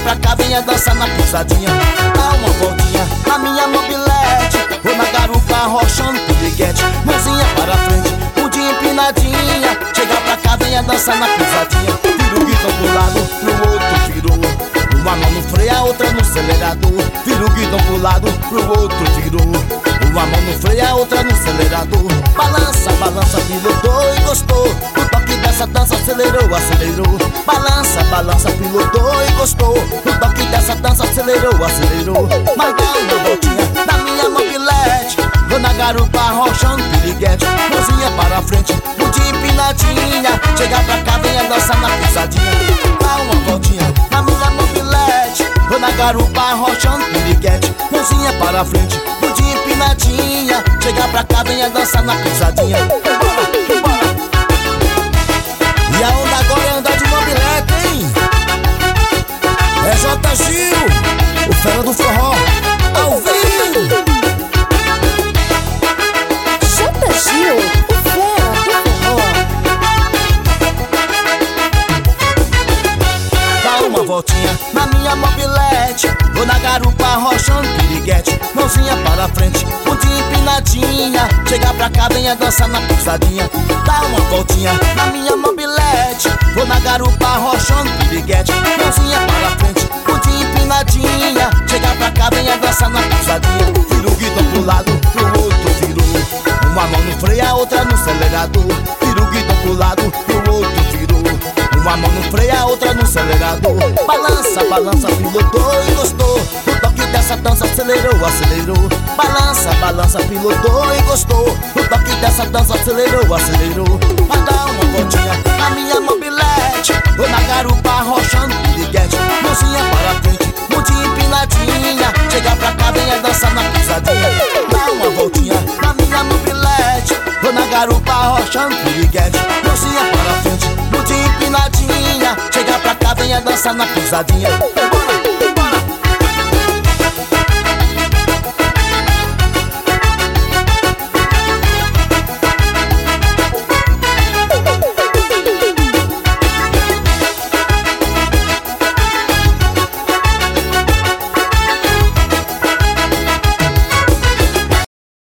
pra cá, venha dançar na pisadinha. Dá uma voltinha na minha mobilete, vou na garupa arrochando piriguete. Mãozinha para frente, bundinha empinadinha. Chega pra cá, venha dançar na pisadinha. Vira o guidão pro lado, pro outro virou. Uma mão no freio, a outra no acelerador. Vira o guidão pro lado, pro outro virou. Uma mão no freio, a outra no acelerador. Balança, balança, pilotou e gostou. O toque dessa dança acelerou, acelerou. Balança, balança, pilotou e gostou. O toque dessa dança acelerou, acelerou. Mas dá uma voltinha na minha mobilete, vou na garupa arrochando piriguete. Mãozinha para frente, bundinha empinadinha. Chega pra cá, venha dançar na pisadinha. Dá uma voltinha na minha mobilete, vou na garupa arrochando piriguete. Mãozinha para frente, bundinha empinadinha. Chega pra cá, venha dançar na pisadinha. Bora, bora. E a onda agora é andar de mobilete, hein? É J. Gil, o fera do forró, ao vivo. J. Gil, o fera do forró. Dá uma voltinha na minha mobilete, vou na garupa arrochando piriguete. Mãozinha para frente, bundinha empinadinha. Chega pra cá, venha dançar na pisadinha. Dá uma voltinha na minha mobilete, vou na garupa arrochando piriguete. Mãozinha para frente, bundinha empinadinha. Chega pra cá, venha dançar na pisadinha. Vira o guidão pro lado, pro outro virou. Uma mão no freio, a outra no acelerador. Vira o guidão pro lado, pro outro virou. Uma mão no freio, a outra no acelerador. Balança, balança, pilotou e gostou. O toque dessa dança acelerou, acelerou. Balança, balança, pilotou e gostou. O toque dessa dança acelerou, acelerou. Mas dá uma voltinha na minha mobilete, vou na garupa arrochando piriguete. Mãozinha para frente, bundinha empinadinha. Chega pra cá, venha dançar na pisadinha. Dá uma voltinha na minha mobilete, vou na garupa arrochando piriguete. Mãozinha para frente, bundinha empinadinha. Chega pra cá, venha dançar na pisadinha.